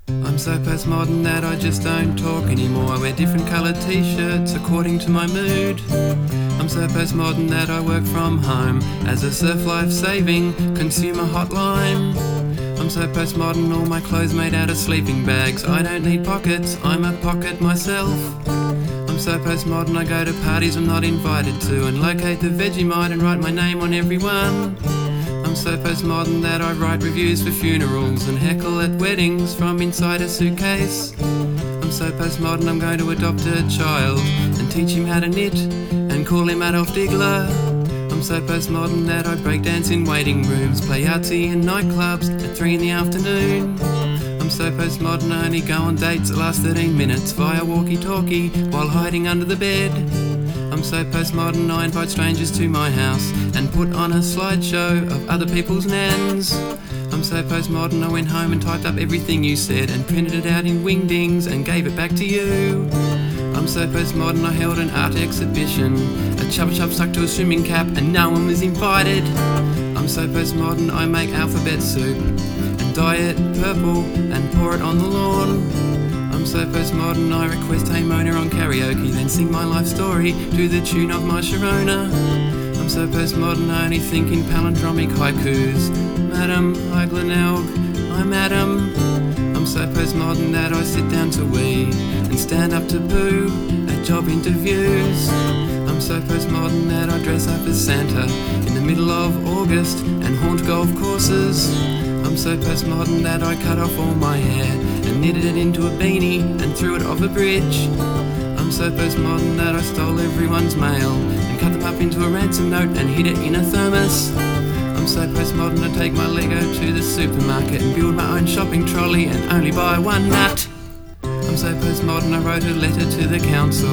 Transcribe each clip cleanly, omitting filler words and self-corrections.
I'm so postmodern that I just don't talk anymore. I wear different coloured t-shirts according to my mood. I'm so postmodern that I work from home as a surf life-saving consumer hotline. I'm so postmodern, all my clothes made out of sleeping bags. I don't need pockets, I'm a pocket myself. I'm so postmodern I go to parties I'm not invited to and locate the Vegemite and write my name on every one. I'm so postmodern that I write reviews for funerals and heckle at weddings from inside a suitcase. I'm so postmodern I'm going to adopt a child and teach him how to knit and call him Adolf Diggler. I'm so postmodern that I break dance in waiting rooms, play Yahtzee in nightclubs at 3 in the afternoon. I'm so postmodern I only go on dates that last 13 minutes via walkie-talkie while hiding under the bed. I'm so postmodern I invite strangers to my house and put on a slideshow of other people's nans. I'm so postmodern I went home and typed up everything you said and printed it out in wingdings and gave it back to you. I'm so postmodern I held an art exhibition, a chubba chub stuck to a swimming cap and no one was invited. I'm so postmodern I make alphabet soup and dye it purple and pour it on the lawn. I'm so postmodern I request Hey Mona on karaoke, then sing my life story to the tune of my Sharona. I'm so postmodern I only think in palindromic haikus. Madam, hi Glenelg, I'm Adam. I'm so postmodern that I sit down to wee and stand up to boo at job interviews. I'm so postmodern that I dress up as Santa in the middle of August and haunt golf courses. I'm so postmodern that I cut off all my hair and knitted it into a beanie and threw it off a bridge. I'm so postmodern that I stole everyone's mail and cut them up into a ransom note and hid it in a thermos. I'm so postmodern I take my Lego to the supermarket and build my own shopping trolley and only buy one nut. I'm so postmodern I wrote a letter to the council,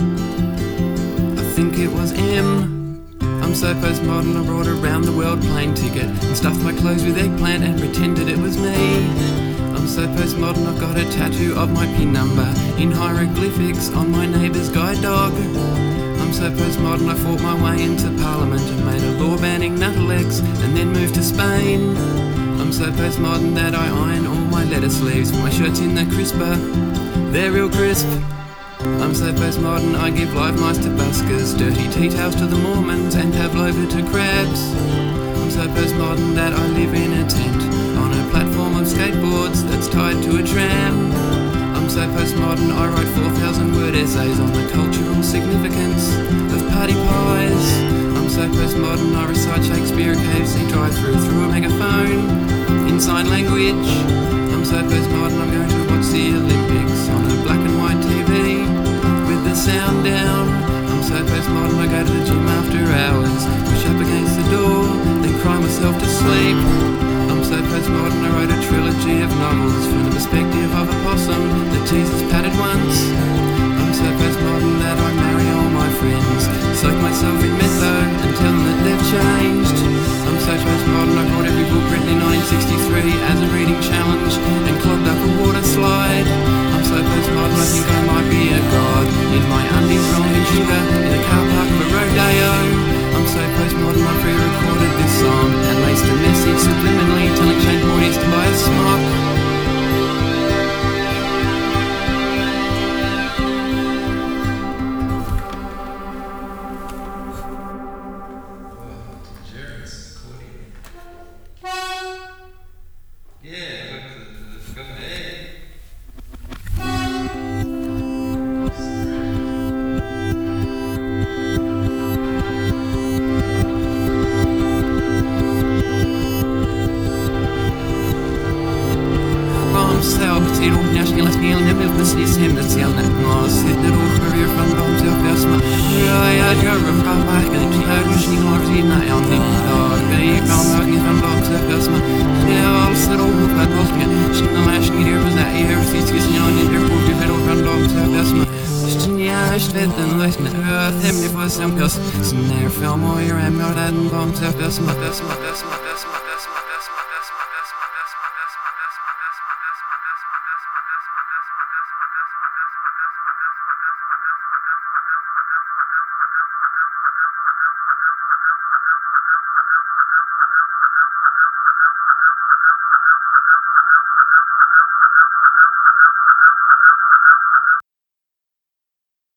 I think it was M. I'm so postmodern I brought a round the world plane ticket and stuffed my clothes with eggplant and pretended it was me. I'm so postmodern I've got a tattoo of my PIN number in hieroglyphics on my neighbour's guide dog. I'm so postmodern I fought my way into Parliament and made a law banning Nutalex and then moved to Spain. I'm so postmodern that I iron all my letter sleeves, put my shirts in the crisper, they're real crisp. I'm so postmodern I give live mice to buskers, dirty tea towels to the Mormons and pavlova to crabs. I'm so postmodern that I live in a tent on a platform of skateboards that's tied to a tram. I'm so postmodern I write 4,000 word essays on the cultural significance of party pies. I'm so postmodern I recite Shakespeare at KFC drive-through through a megaphone in sign language. I'm so postmodern I'm going to watch the Olympics on a black and white TV with the sound down. I'm so postmodern I go to the gym after hours, push up against the door, then cry myself to sleep. I'm so postmodern I wrote a trilogy of novels from the perspective of a possum that Jesus patted once. I'm so postmodern that I marry all my friends, soak myself in metho and tell them that they've changed. I'm so postmodern I bought every book written in 1963 as a reading challenge and clogged up a water slide. I'm so postmodern I think I might be a god in my undies rolling in sugar in the car park of a rodeo. I'm so postmodern I pre-recorded this song and laced a message subliminally telling Shane Porteous to buy a smock. Snare film och jag är mördad en bomb till